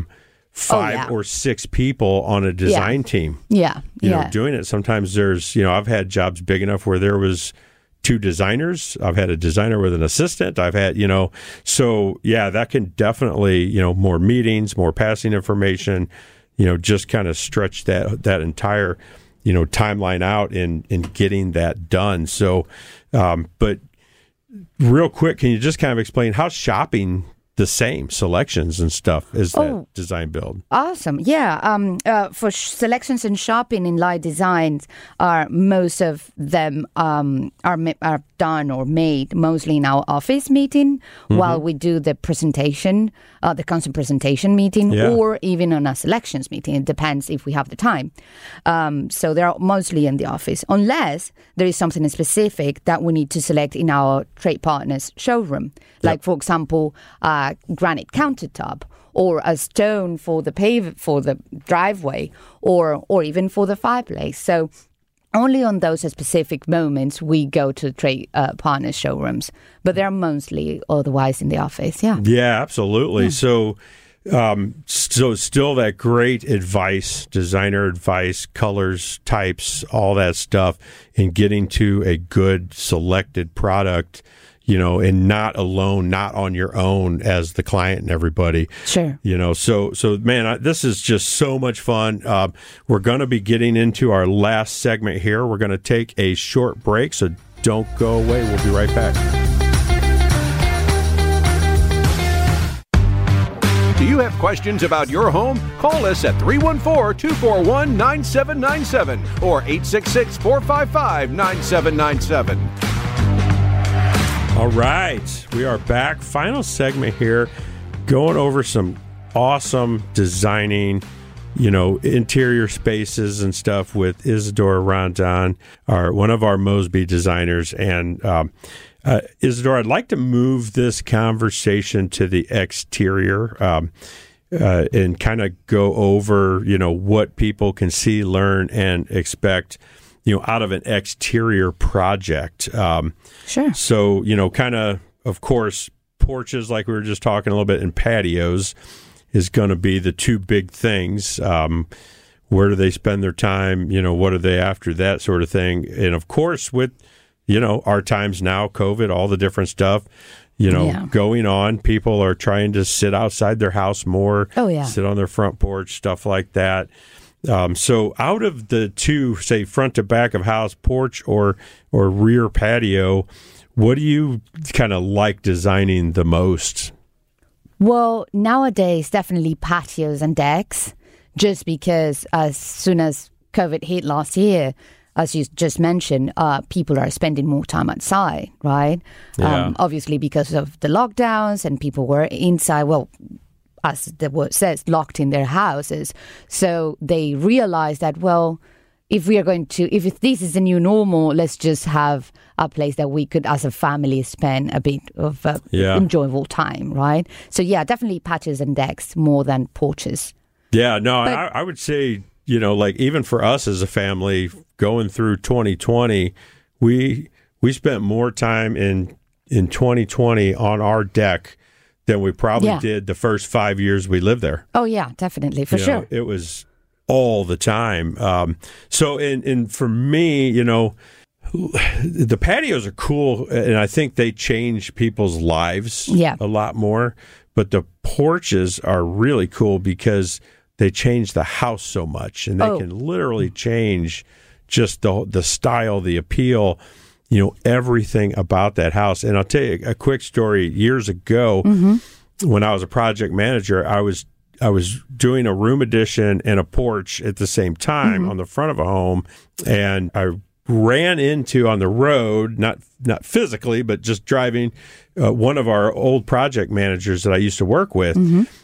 5 or 6 people on a design team. Yeah. Doing it. Sometimes there's, I've had jobs big enough where there was 2 designers. I've had a designer with an assistant. I've had, so that can definitely, more meetings, more passing information, just kind of stretch that entire, timeline out in getting that done. So, but real quick, can you just kind of explain how shopping the same selections and stuff as that design build? Awesome. Yeah. For selections and shopping in light designs, most of them are done or made mostly in our office meeting while we do the presentation, the constant presentation meeting, or even on a selections meeting. It depends if we have the time. So they're mostly in the office, unless there is something specific that we need to select in our trade partners showroom. Like, for example, granite countertop, or a stone for the driveway, or even for the fireplace. So only on those specific moments we go to trade partner showrooms, but they're mostly otherwise in the office. Yeah, absolutely. Yeah. So still that great advice, designer advice, colors, types, all that stuff, in getting to a good selected product, and not alone, not on your own as the client and everybody. Sure. So man, this is just so much fun. We're going to be getting into our last segment here. We're going to take a short break, so don't go away. We'll be right back. Do you have questions about your home? Call us at 314-241-9797 or 866-455-9797. All right, we are back. Final segment here, going over some awesome designing, interior spaces and stuff with Isadora Rondon, one of our Mosby designers. And Isadora, I'd like to move this conversation to the exterior and kind of go over, what people can see, learn, and expect, out of an exterior project. Sure. So, kind of course, porches, like we were just talking a little bit, and patios is going to be the 2 big things. Where do they spend their time? What are they after, that sort of thing. And of course, with, our times now, COVID, all the different stuff, going on, people are trying to sit outside their house more, sit on their front porch, stuff like that. So out of the 2, say, front to back of house, porch or rear patio, what do you kind of like designing the most? Well, nowadays, definitely patios and decks, just because as soon as COVID hit last year, as you just mentioned, people are spending more time outside, right? Yeah. Obviously, because of the lockdowns and people were inside, as the word says, locked in their houses. So they realized that, if this is the new normal, let's just have a place that we could, as a family, spend a bit of enjoyable time, right? So definitely patios and decks more than porches. Yeah, no, I would say, even for us as a family going through 2020, we spent more time in 2020 on our deck than we probably did the first 5 years we lived there. Oh, yeah, definitely, for sure. It was all the time. So for me, the patios are cool, and I think they change people's lives a lot more. But the porches are really cool because they change the house so much, and they can literally change just the style, the appeal, everything about that house. And I'll tell you a quick story. Years ago, when I was a project manager, I was doing a room addition and a porch at the same time on the front of a home, and I ran into on the road, not physically, but just driving, one of our old project managers that I used to work with.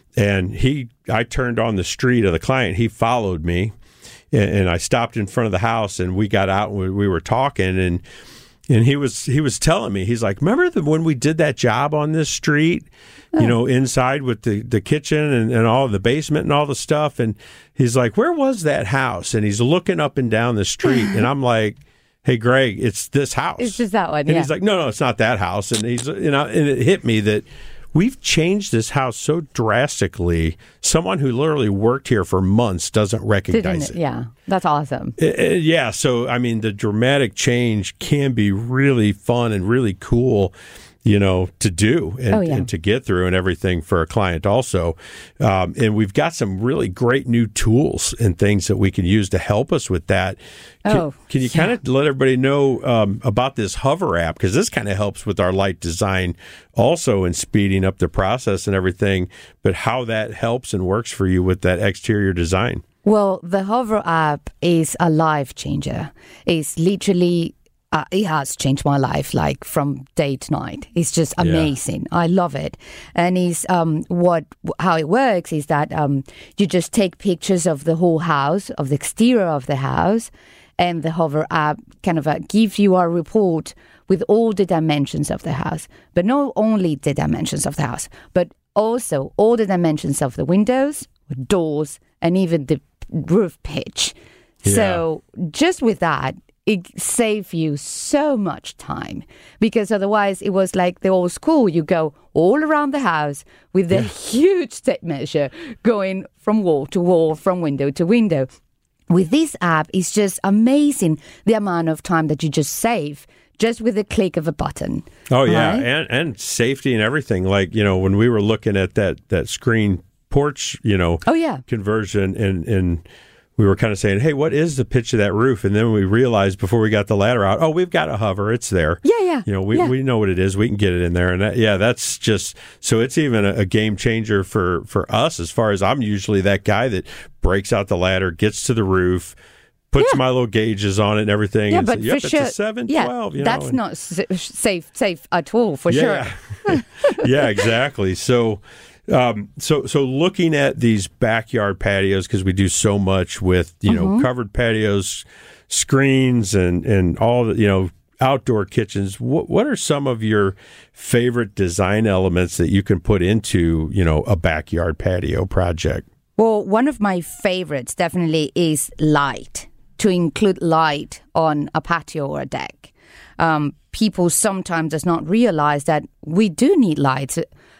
And I turned on the street of the client. He followed me, and I stopped in front of the house, and we got out and we were talking, and he was telling me, he's like, remember when we did that job on this street, inside with the kitchen and all the basement and all the stuff? And he's like, where was that house? And he's looking up and down the street, and I'm like, hey, Greg, it's this house. It's just that one. And he's like, no, it's not that house. And he's, and it hit me that we've changed this house so drastically. Someone who literally worked here for months doesn't recognize it. Yeah, that's awesome. Yeah, so, I mean, the dramatic change can be really fun and really cool, to do and to get through and everything for a client also. And we've got some really great new tools and things that we can use to help us with that. Can you kind of let everybody know about this Hover app? Because this kind of helps with our light design also in speeding up the process and everything, but how that helps and works for you with that exterior design. Well, the Hover app is a life changer. It's literally... it has changed my life, like from day to night. It's just amazing. I love it. And it's how it works is that you just take pictures of the whole house, of the exterior of the house, and the Hover app kind of gives you a report with all the dimensions of the house. But not only the dimensions of the house, but also all the dimensions of the windows, doors, and even the roof pitch. Yeah. So just with that, it saves you so much time, because otherwise it was like the old school. You go all around the house with the huge tape measure going from wall to wall, from window to window. With this app, it's just amazing the amount of time that you just save just with the click of a button. Oh, yeah, right? and safety and everything. Like, when we were looking at that screen porch, conversion and we were kind of saying, hey, what is the pitch of that roof? And then we realized before we got the ladder out, we've got a Hover. It's there. Yeah. We know what it is. We can get it in there. And that's just, so it's even a game changer for us, as far as I'm usually that guy that breaks out the ladder, gets to the roof, puts my little gauges on it and everything. Yeah, and but says, for sure, it's a 712. That's not safe at all, for sure. Yeah, exactly. So looking at these backyard patios, because we do so much with, covered patios, screens, and all the, outdoor kitchens, what are some of your favorite design elements that you can put into, a backyard patio project? Well, one of my favorites definitely is light, to include light on a patio or a deck. People sometimes does not realize that we do need lights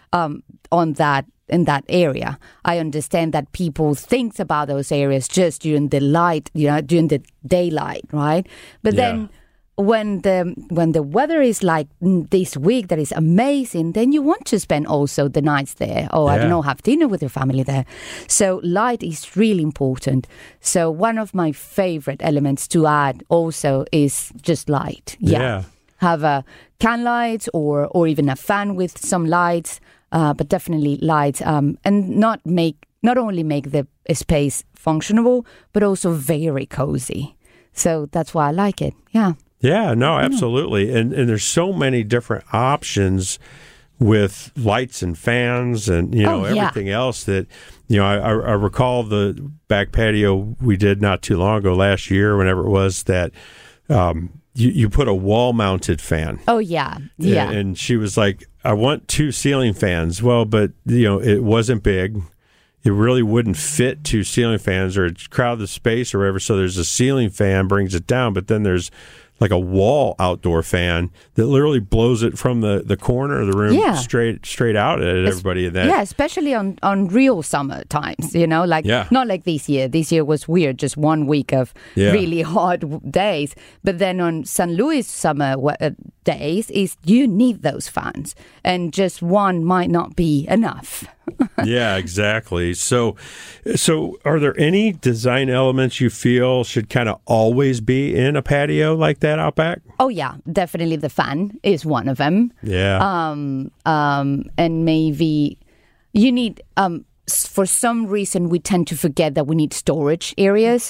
in that area. I understand that people think about those areas just during the light, during the daylight, right? But then when the weather is like this week that is amazing, then you want to spend also the nights there, or I don't know, have dinner with your family there. So light is really important. So one of my favorite elements to add also is just light. Have a can lights or even a fan with some lights, but definitely lights, and not only make the space functional, but also very cozy. So that's why I like it. Yeah, no, absolutely. And there's so many different options with lights and fans and, everything else that, I recall the back patio we did not too long ago, last year, whenever it was, that you put a wall-mounted fan. Oh, yeah. And she was like, I want 2 ceiling fans. Well, but, it wasn't big. It really wouldn't fit 2 ceiling fans or crowd the space or whatever. So there's a ceiling fan, brings it down, but then there's like a wall outdoor fan that literally blows it from the corner of the room straight out at everybody. Especially on real summer times, not like this year. This year was weird, just 1 week of really hot days. But then on St. Louis summer days, you need those fans, and just one might not be enough. Yeah, exactly. So are there any design elements you feel should kind of always be in a patio like that out back? Oh, yeah, definitely the fan is one of them. Yeah. And maybe you need, for some reason, we tend to forget that we need storage areas.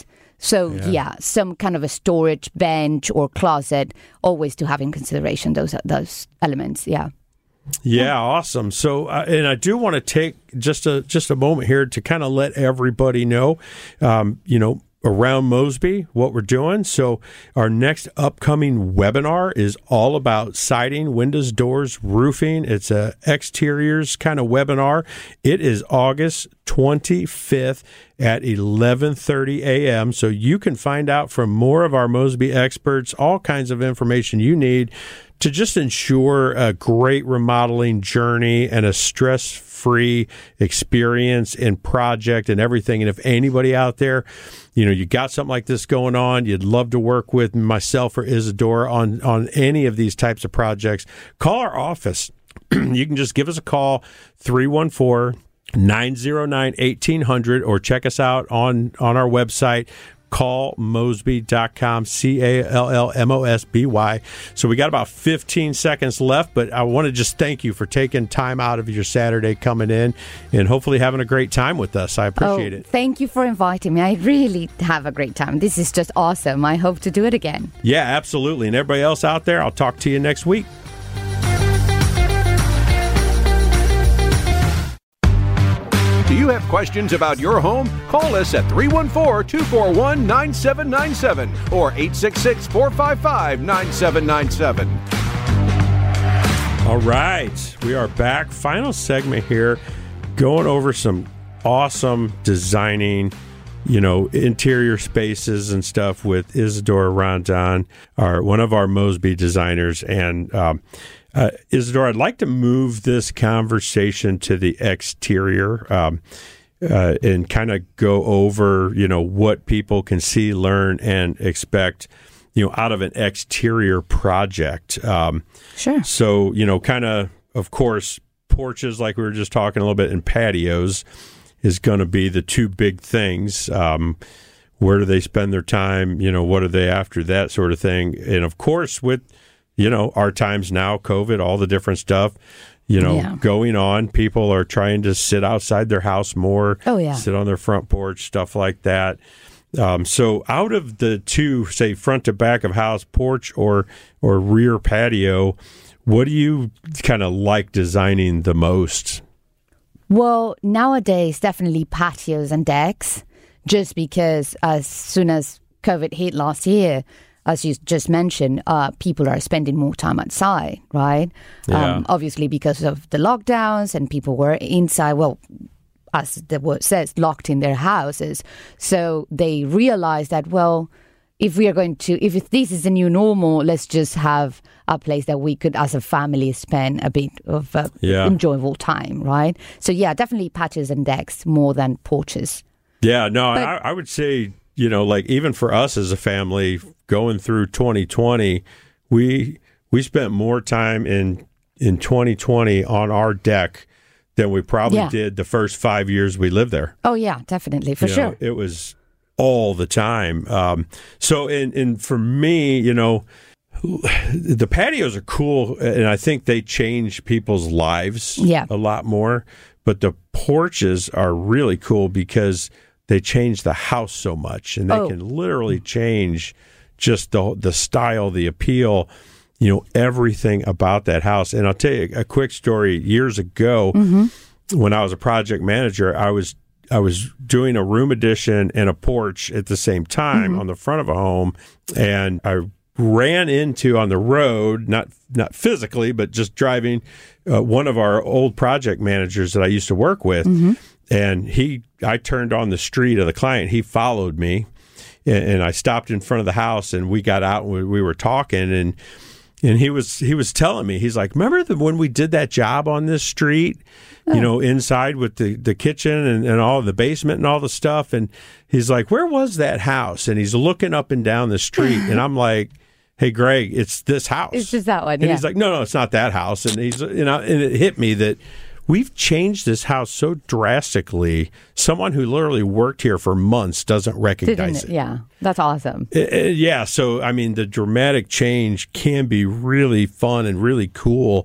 So yeah, some kind of a storage bench or closet, always to have in consideration those elements. Yeah. Yeah, awesome. So, and I do want to take just a moment here to kind of let everybody know, around Mosby, what we're doing. So our next upcoming webinar is all about siding, windows, doors, roofing. It's a exteriors kind of webinar. It is August 25th at 11:30 a.m. So you can find out from more of our Mosby experts all kinds of information you need to just ensure a great remodeling journey and a stress-free experience in project and everything. And if anybody out there, you got something like this going on, you'd love to work with myself or Isadora on any of these types of projects, call our office. You can just give us a call, 314-909-1800, or check us out on our website, callmosby.com, CALLMOSBY. So we got about 15 seconds left, but I want to just thank you for taking time out of your Saturday coming in and hopefully having a great time with us. I appreciate it. Thank you for inviting me. I really have a great time. This is just awesome. I hope to do it again. Yeah, absolutely. And everybody else out there, I'll talk to you next week. Do you have questions about your home? Call us at 314-241-9797 or 866-455-9797. All right. We are back. Final segment here, going over some awesome designing, interior spaces and stuff with Isadora Rondon, one of our Mosby designers. And Isadora, I'd like to move this conversation to the exterior and kind of go over, what people can see, learn, and expect, out of an exterior project. Sure. So, kind of course, porches, like we were just talking a little bit, and patios is going to be the two big things. Where do they spend their time? What are they after, that sort of thing. And, of course, with our times now, COVID, all the different stuff, going on. People are trying to sit outside their house more, sit on their front porch, stuff like that. So out of the two, say, front to back of house, porch or rear patio, what do you kind of like designing the most? Well, nowadays, definitely patios and decks, just because as soon as COVID hit last year, as you just mentioned, people are spending more time outside, right? Yeah. Obviously, because of the lockdowns and people were inside, as the word says, locked in their houses. So they realized that, if this is the new normal, let's just have a place that we could, as a family, spend a bit of enjoyable time, right? So, definitely patios and decks more than porches. Yeah, no, I would say, even for us as a family, going through 2020, we spent more time in 2020 on our deck than we probably did the first 5 years we lived there. Oh, yeah, definitely, for sure. It was all the time. So, and for me, the patios are cool, and I think they change people's lives a lot more. But the porches are really cool because they change the house so much, and they can literally change just the style, the appeal, everything about that house. And I'll tell you a quick story. Years ago, when I was a project manager, I was doing a room addition and a porch at the same time on the front of a home, and I ran into on the road, not physically, but just driving, one of our old project managers that I used to work with. And I turned on the street of the client. He followed me, and I stopped in front of the house, and we got out and we were talking, and he was telling me, he's like, remember when we did that job on this street, inside with the kitchen and all the basement and all the stuff? And he's like, where was that house? And he's looking up and down the street, and I'm like, hey, Greg, it's this house. It's just that one. And he's like, no, it's not that house. And he's, and it hit me that we've changed this house so drastically. Someone who literally worked here for months doesn't recognize it. Yeah, that's awesome. So, I mean, the dramatic change can be really fun and really cool.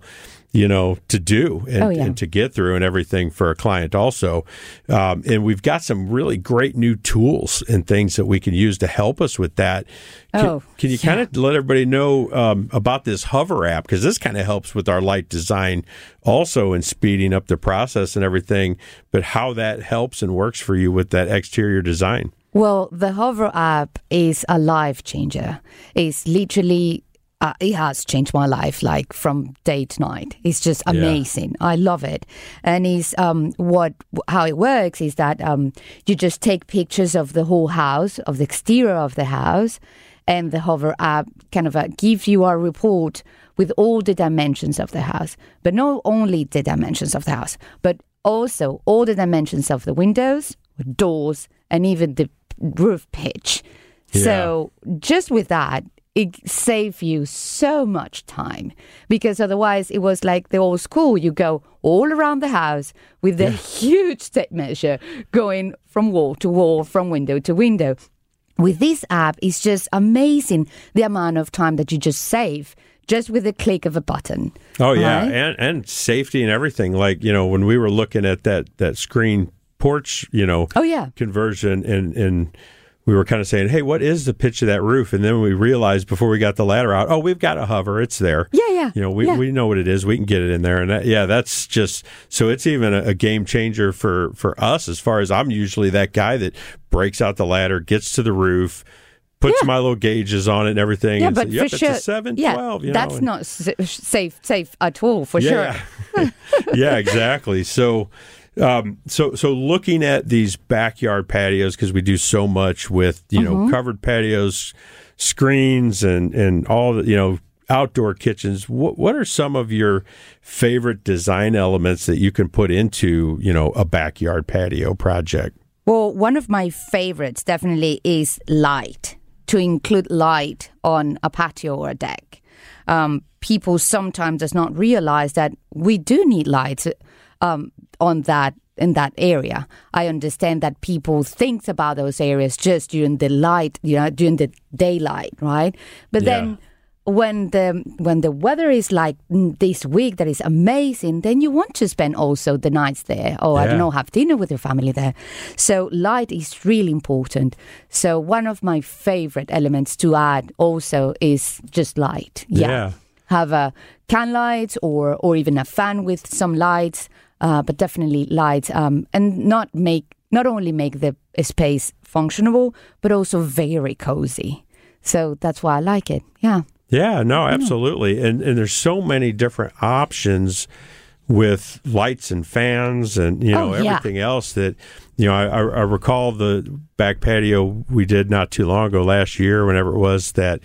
to do and to get through and everything for a client also. And we've got some really great new tools and things that we can use to help us with that. Can you kind of let everybody know about this Hover app? Because this kind of helps with our light design also in speeding up the process and everything, but how that helps and works for you with that exterior design. Well, the Hover app is a life changer. It's literally, it has changed my life, like from day to night. It's just amazing. I love it. And it's how it works is that you just take pictures of the whole house, of the exterior of the house, and the Hover app kind of gives you a report with all the dimensions of the house. But not only the dimensions of the house, but also all the dimensions of the windows, doors, and even the roof pitch. Yeah. So just with that, it saves you so much time, because otherwise it was like the old school. You go all around the house with the huge tape measure going from wall to wall, from window to window. With this app, it's just amazing the amount of time that you just save just with the click of a button. Oh, yeah. Right? And safety and everything. Like, when we were looking at that screen porch, conversion, and we were kind of saying, hey, what is the pitch of that roof? And then we realized before we got the ladder out, we've got a Hover. It's there. Yeah. We know what it is. We can get it in there. And that's just, so it's even a game changer for us, as far as I'm usually that guy that breaks out the ladder, gets to the roof, puts my little gauges on it and everything. Yeah, and but says, for sure. It's a 712. That's not safe at all, for sure. Yeah, exactly. So looking at these backyard patios, because we do so much with, covered patios, screens, and all the, outdoor kitchens, what are some of your favorite design elements that you can put into, a backyard patio project? Well, one of my favorites definitely is light, to include light on a patio or a deck. People sometimes does not realize that we do need lights in that area. I understand that people think about those areas just during the light, during the daylight, right? But then when the weather is like this week that is amazing, then you want to spend also the nights there, or I don't know, have dinner with your family there. So light is really important. So one of my favorite elements to add also is just light. Have a can lights or even a fan with some lights. But definitely lights, and not only make the space functional, but also very cozy. So that's why I like it. Yeah. Yeah, no, absolutely. And there's so many different options with lights and fans and, everything else that, I recall the back patio we did not too long ago, last year, whenever it was, that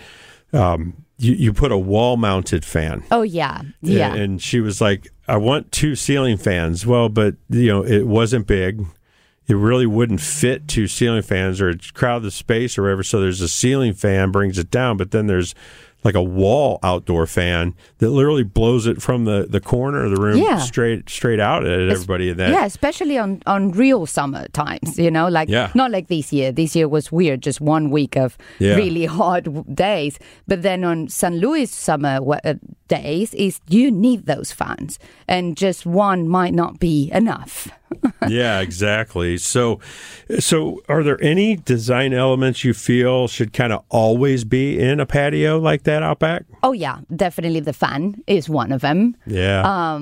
you put a wall-mounted fan. Oh, yeah. And she was like, I want 2 ceiling fans. Well, but, it wasn't big. It really wouldn't fit 2 ceiling fans, or it's crowd the space or whatever. So there's a ceiling fan, brings it down, but then there's like a wall outdoor fan that literally blows it from the corner of the room straight out at everybody. Especially on real summer times, not like this year. This year was weird, just 1 week of really hot days. But then on St. Louis summer days, you need those fans, and just one might not be enough. Yeah, exactly. So are there any design elements you feel should kind of always be in a patio like that out back? Oh, yeah, definitely the fan is one of them. Yeah.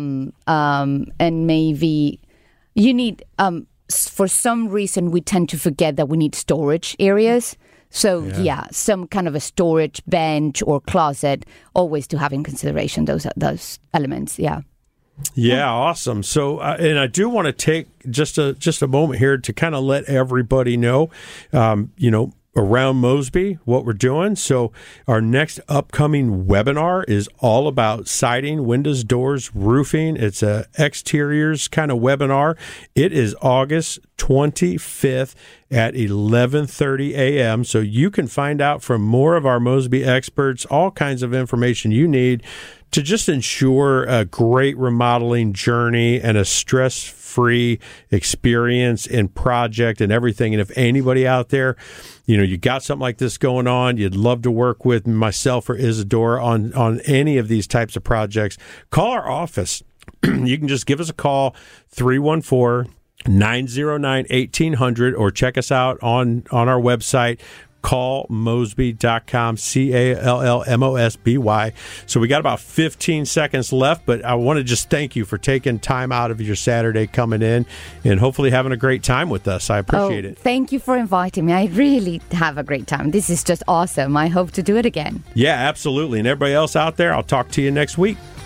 And maybe you need, for some reason, we tend to forget that we need storage areas. So, some kind of a storage bench or closet, always to have in consideration those elements, Yeah, awesome. So, and I do want to take just a moment here to kind of let everybody know, around Mosby, what we're doing. So our next upcoming webinar is all about siding, windows, doors, roofing. It's a exteriors kind of webinar. It is August 25th at 11:30 a.m. So you can find out from more of our Mosby experts all kinds of information you need to just ensure a great remodeling journey and a stress-free free experience and project and everything. And if anybody out there, you got something like this going on, you'd love to work with myself or Isadora on any of these types of projects, call our office. You can just give us a call, 314-909-1800, or check us out on our website, callmosby.com, CALLMOSBY. So we got about 15 seconds left, but I want to just thank you for taking time out of your Saturday coming in and hopefully having a great time with us. I appreciate it. Thank you for inviting me. I really have a great time. This is just awesome. I hope to do it again. Yeah, absolutely. And everybody else out there, I'll talk to you next week.